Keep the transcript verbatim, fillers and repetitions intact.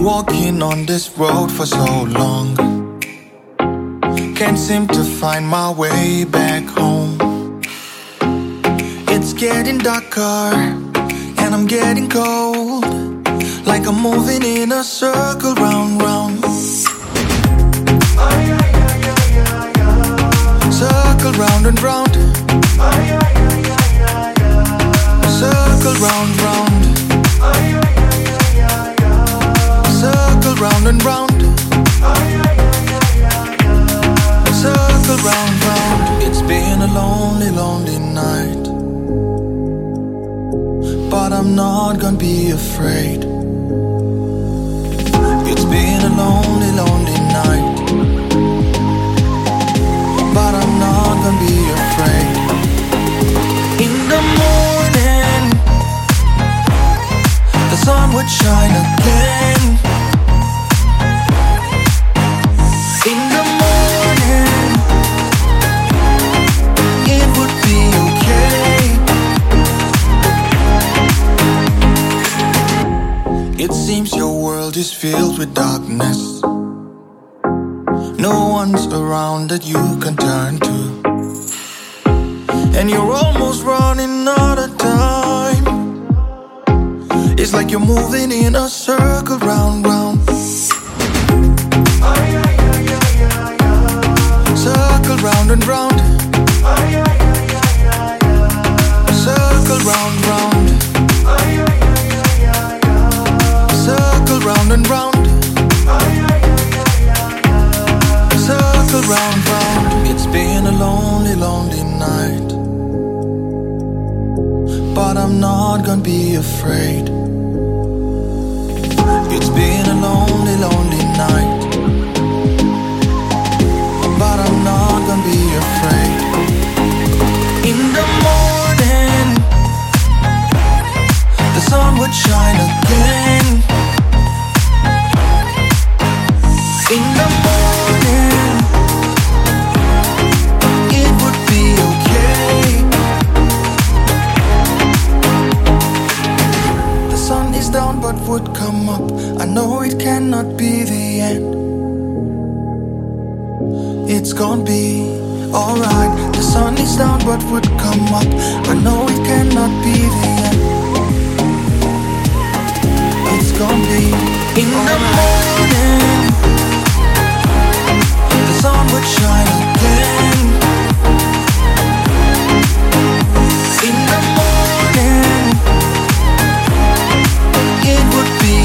walking on this road for so long. Can't seem to find my way back home. It's getting darker and I'm getting cold, like I'm moving in a circle round, round. Circle round and round. Circle round, round. Circle round and round. Circle round, round. It's been a lonely, lonely night, but I'm not gonna be afraid. It's been a lonely, lonely night, but I'm not gonna be afraid. In the morning, the sun would shine again. In the morning, it would be okay. It seems your world is filled with darkness. No one's around that you can turn to, and you're almost running out of time. It's like you're moving in a circle round, round. Circle round and round. Circle round, round. Circle round and round. Circle round, round. It's been a lonely, lonely night, but I'm not gonna be afraid. It's been a lonely, lonely night, but I'm not gonna be afraid. In the morning, the sun would shine again. In the morning, it would be okay. The sun is down but would come up. I know it cannot be the end. It's gonna be alright. The sun is down but would come up. I know it cannot be the end. It's gonna be in the morning, the sun would shine again. In the morning, it would be